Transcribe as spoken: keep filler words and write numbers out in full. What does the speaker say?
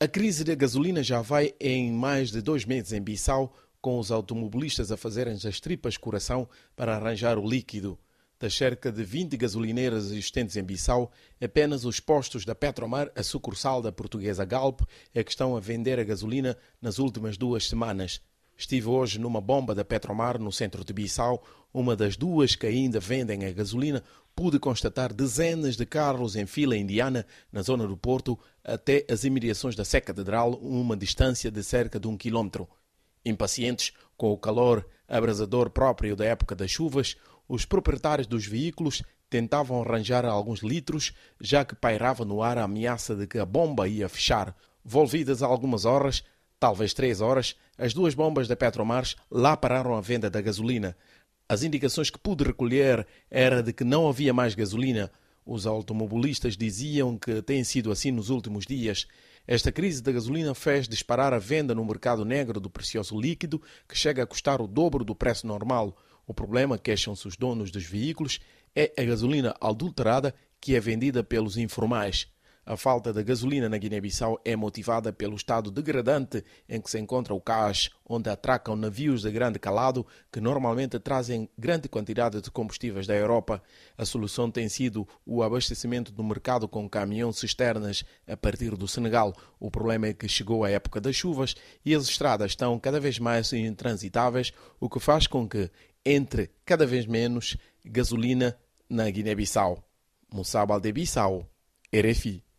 A crise da gasolina já vai em mais de dois meses em Bissau, com os automobilistas a fazerem as tripas coração para arranjar o líquido. Das cerca de vinte gasolineiras existentes em Bissau, apenas os postos da Petromar, a sucursal da portuguesa Galp, é que estão a vender a gasolina nas últimas duas semanas. Estive hoje numa bomba da Petromar, no centro de Bissau, uma das duas que ainda vendem a gasolina. Pude constatar dezenas de carros em fila indiana na zona do Porto até as imediações da Sé Catedral, uma distância de cerca de um quilómetro. Impacientes com o calor abrasador próprio da época das chuvas, os proprietários dos veículos tentavam arranjar alguns litros, já que pairava no ar a ameaça de que a bomba ia fechar. Volvidas algumas horas, talvez três horas, as duas bombas da Petromar lá pararam a venda da gasolina. As indicações que pude recolher era de que não havia mais gasolina. Os automobilistas diziam que tem sido assim nos últimos dias. Esta crise da gasolina fez disparar a venda no mercado negro do precioso líquido, que chega a custar o dobro do preço normal. O problema, queixam-se os donos dos veículos, é a gasolina adulterada que é vendida pelos informais. A falta de gasolina na Guiné-Bissau é motivada pelo estado degradante em que se encontra o cais, onde atracam navios de grande calado que normalmente trazem grande quantidade de combustíveis da Europa. A solução tem sido o abastecimento do mercado com caminhões-cisternas a partir do Senegal. O problema é que chegou a época das chuvas e as estradas estão cada vez mais intransitáveis, o que faz com que entre cada vez menos gasolina na Guiné-Bissau. Moussa Baldé Bissau, R F I.